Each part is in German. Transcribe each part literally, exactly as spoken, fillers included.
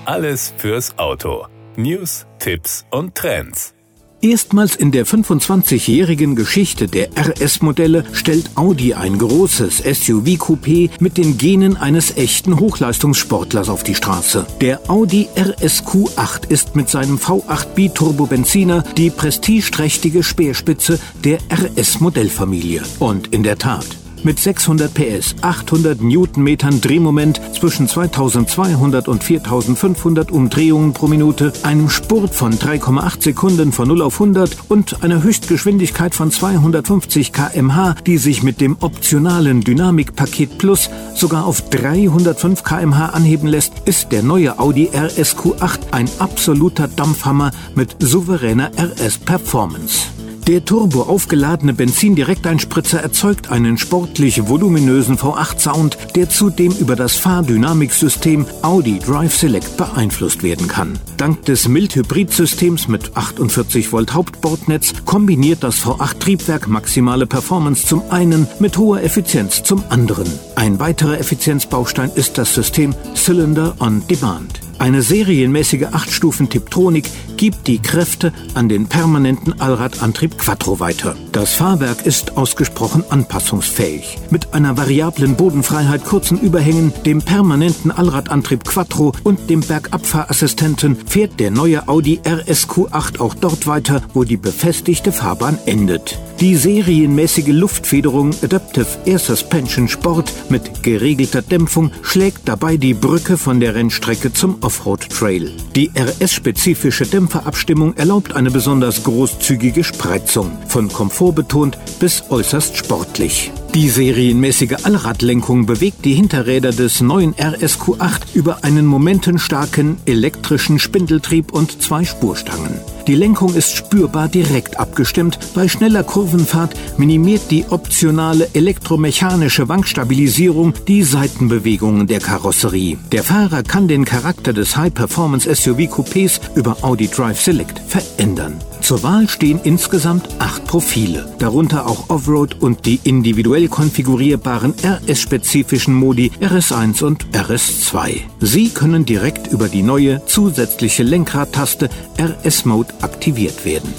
Alles fürs Auto. News, Tipps und Trends. Erstmals in der fünfundzwanzigjährigen Geschichte der R S-Modelle stellt Audi ein großes S U V-Coupé mit den Genen eines echten Hochleistungssportlers auf die Straße. Der Audi R S Q acht ist mit seinem V acht Biturbobenziner die prestigeträchtige Speerspitze der R S-Modellfamilie. Und in der Tat, mit sechshundert P S, achthundert Newtonmetern Drehmoment zwischen zweitausendzweihundert und viertausendfünfhundert Umdrehungen pro Minute, einem Spurt von drei Komma acht Sekunden von null auf hundert und einer Höchstgeschwindigkeit von zweihundertfünfzig Kilometer pro Stunde, die sich mit dem optionalen Dynamikpaket Plus sogar auf dreihundertfünf Kilometer pro Stunde anheben lässt, ist der neue Audi R S Q acht ein absoluter Dampfhammer mit souveräner R S-Performance. Der turbo aufgeladene Benzindirekteinspritzer erzeugt einen sportlich voluminösen V acht Sound, der zudem über das Fahrdynamiksystem Audi Drive Select beeinflusst werden kann. Dank des Mild-Hybrid-Systems mit achtundvierzig Volt Hauptbordnetz kombiniert das V acht Triebwerk maximale Performance zum einen mit hoher Effizienz zum anderen. Ein weiterer Effizienzbaustein ist das System Cylinder on Demand. Eine serienmäßige acht Stufen Tiptronik gibt die Kräfte an den permanenten Allradantrieb Quattro weiter. Das Fahrwerk ist ausgesprochen anpassungsfähig. Mit einer variablen Bodenfreiheit, kurzen Überhängen, dem permanenten Allradantrieb Quattro und dem Bergabfahrassistenten fährt der neue Audi R S Q acht auch dort weiter, wo die befestigte Fahrbahn endet. Die serienmäßige Luftfederung Adaptive Air Suspension Sport mit geregelter Dämpfung schlägt dabei die Brücke von der Rennstrecke zum Offroad-Trail. Die R S-spezifische Dämpferabstimmung erlaubt eine besonders großzügige Spreizung, von Komfort betont bis äußerst sportlich. Die serienmäßige Allradlenkung bewegt die Hinterräder des neuen R S Q acht über einen momentenstarken elektrischen Spindeltrieb und zwei Spurstangen. Die Lenkung ist spürbar direkt abgestimmt. Bei schneller Kurvenfahrt minimiert die optionale elektromechanische Wankstabilisierung die Seitenbewegungen der Karosserie. Der Fahrer kann den Charakter des High-Performance-S U V-Coupés über Audi Drive Select verändern. Zur Wahl stehen insgesamt acht Profile, darunter auch Offroad und die individuell konfigurierbaren R S-spezifischen Modi R S eins und R S zwei. Sie können direkt über die neue zusätzliche Lenkradtaste R S-Mode aktiviert werden.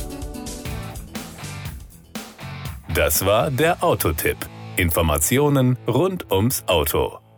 Das war der Autotipp. Informationen rund ums Auto.